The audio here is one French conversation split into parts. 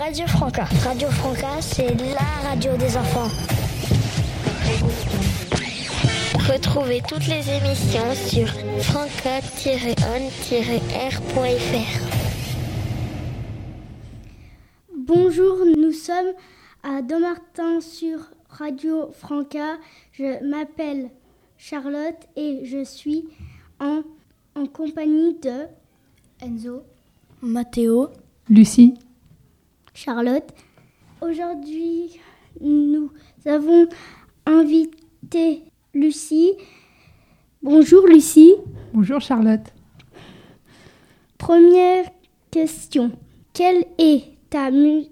Radio Franca. Radio Franca, c'est la radio des enfants. Retrouvez toutes les émissions sur franca-on-r.fr. Bonjour, nous sommes à Dommartin sur Radio Franca. Je m'appelle Charlotte et je suis en compagnie de Enzo, Mathéo, Lucie, Charlotte. Aujourd'hui, nous avons invité Lucie. Bonjour Lucie. Bonjour Charlotte. Première question. Quelle est ta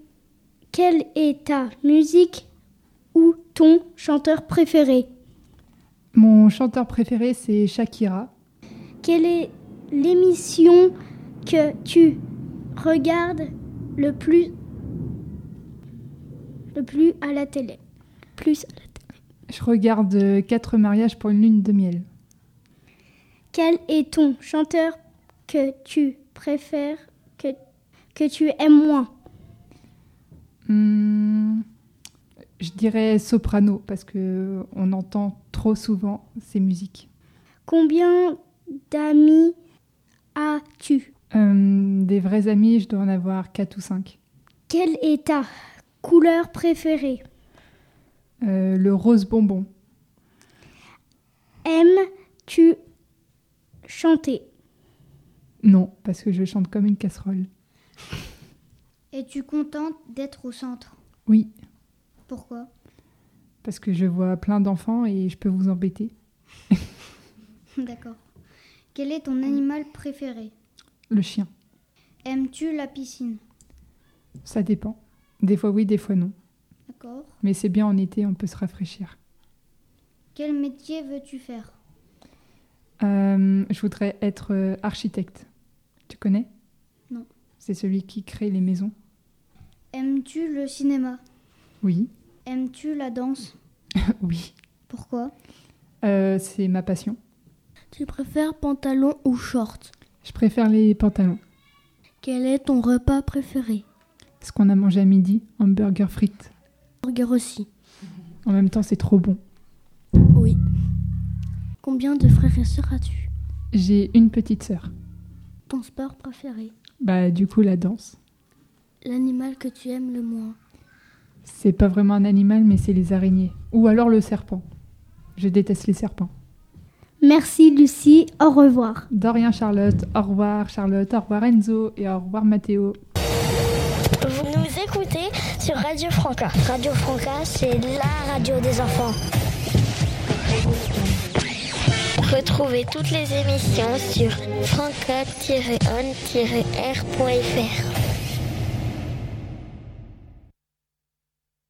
musique ou ton chanteur préféré? Mon chanteur préféré, c'est Shakira. Quelle est l'émission que tu regardes le plus à la télé? Je regarde 4 mariages pour une lune de miel. Quel est ton chanteur que tu préfères, que tu aimes moins? Je dirais soprano parce qu'on entend trop souvent ces musiques. Combien d'amis as-tu? Des vrais amis, je dois en avoir 4 ou 5. Quelle est ta couleur préférée? Le rose bonbon. Aimes-tu chanter? Non, parce que je chante comme une casserole. es-tu contente d'être au centre? Oui, Pourquoi? parce que je vois plein d'enfants et je peux vous embêter. D'accord. Quel est ton animal préféré? Le chien, Aimes-tu la piscine? ça dépend. Des fois oui, des fois non. D'accord. Mais c'est bien en été, on peut se rafraîchir. Quel métier veux-tu faire? Je voudrais être architecte. Tu connais? Non. C'est celui qui crée les maisons. Aimes-tu le cinéma? Oui, Aimes-tu la danse? oui. Pourquoi? C'est ma passion. tu préfères pantalon ou short? Je préfère les pantalons. Quel est ton repas préféré? Ce qu'on a mangé à midi, hamburger frites. Burger aussi. En même temps, c'est trop bon. Oui. Combien de frères et sœurs as-tu? J'ai une petite sœur. Ton sport préféré? Du coup, la danse. L'animal que tu aimes le moins? C'est pas vraiment un animal, mais c'est les araignées. Ou alors le serpent. Je déteste les serpents. Merci Lucie, au revoir. De rien, Charlotte. Au revoir, Charlotte. Au revoir, Enzo. Et au revoir, Mathéo. Vous nous écoutez sur Radio Franca. Radio Franca, c'est la radio des enfants. Retrouvez toutes les émissions sur franca-on-r.fr.